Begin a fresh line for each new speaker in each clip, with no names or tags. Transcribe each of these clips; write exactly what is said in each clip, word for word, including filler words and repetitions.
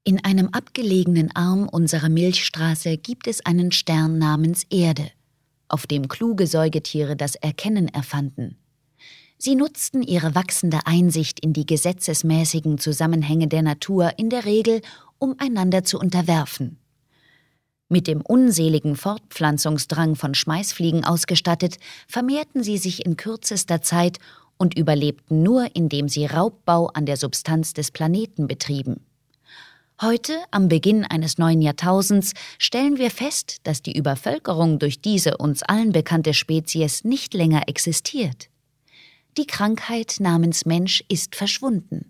In einem abgelegenen Arm unserer Milchstraße gibt es einen Stern namens Erde, auf dem kluge Säugetiere das Erkennen erfanden. Sie nutzten ihre wachsende Einsicht in die gesetzesmäßigen Zusammenhänge der Natur in der Regel, um einander zu unterwerfen. Mit dem unseligen Fortpflanzungsdrang von Schmeißfliegen ausgestattet, vermehrten sie sich in kürzester Zeit und überlebten nur, indem sie Raubbau an der Substanz des Planeten betrieben. Heute, am Beginn eines neuen Jahrtausends, stellen wir fest, dass die Übervölkerung durch diese uns allen bekannte Spezies nicht länger existiert. Die Krankheit namens Mensch ist verschwunden.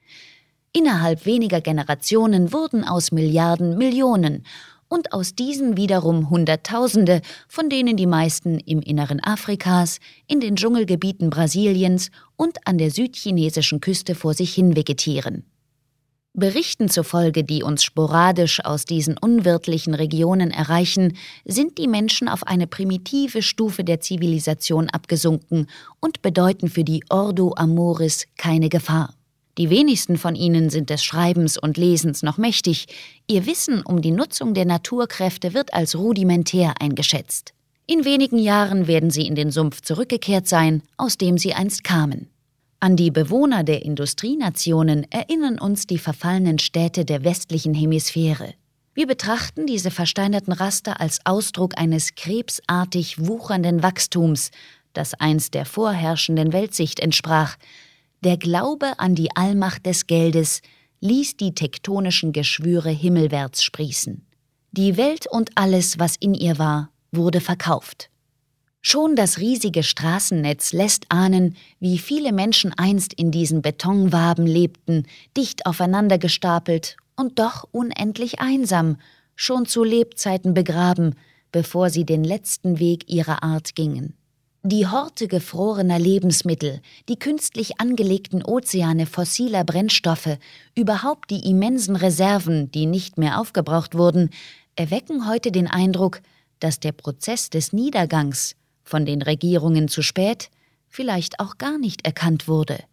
Innerhalb weniger Generationen wurden aus Milliarden Millionen und aus diesen wiederum Hunderttausende, von denen die meisten im Inneren Afrikas, in den Dschungelgebieten Brasiliens und an der südchinesischen Küste vor sich hin vegetieren. Berichten zufolge, die uns sporadisch aus diesen unwirtlichen Regionen erreichen, sind die Menschen auf eine primitive Stufe der Zivilisation abgesunken und bedeuten für die Ordo Amoris keine Gefahr. Die wenigsten von ihnen sind des Schreibens und Lesens noch mächtig. Ihr Wissen um die Nutzung der Naturkräfte wird als rudimentär eingeschätzt. In wenigen Jahren werden sie in den Sumpf zurückgekehrt sein, aus dem sie einst kamen. An die Bewohner der Industrienationen erinnern uns die verfallenen Städte der westlichen Hemisphäre. Wir betrachten diese versteinerten Raster als Ausdruck eines krebsartig wuchernden Wachstums, das einst der vorherrschenden Weltsicht entsprach. Der Glaube an die Allmacht des Geldes ließ die tektonischen Geschwüre himmelwärts sprießen. Die Welt und alles, was in ihr war, wurde verkauft. Schon das riesige Straßennetz lässt ahnen, wie viele Menschen einst in diesen Betonwaben lebten, dicht aufeinander gestapelt und doch unendlich einsam, schon zu Lebzeiten begraben, bevor sie den letzten Weg ihrer Art gingen. Die Horte gefrorener Lebensmittel, die künstlich angelegten Ozeane fossiler Brennstoffe, überhaupt die immensen Reserven, die nicht mehr aufgebraucht wurden, erwecken heute den Eindruck, dass der Prozess des Niedergangs von den Regierungen zu spät, vielleicht auch gar nicht erkannt wurde.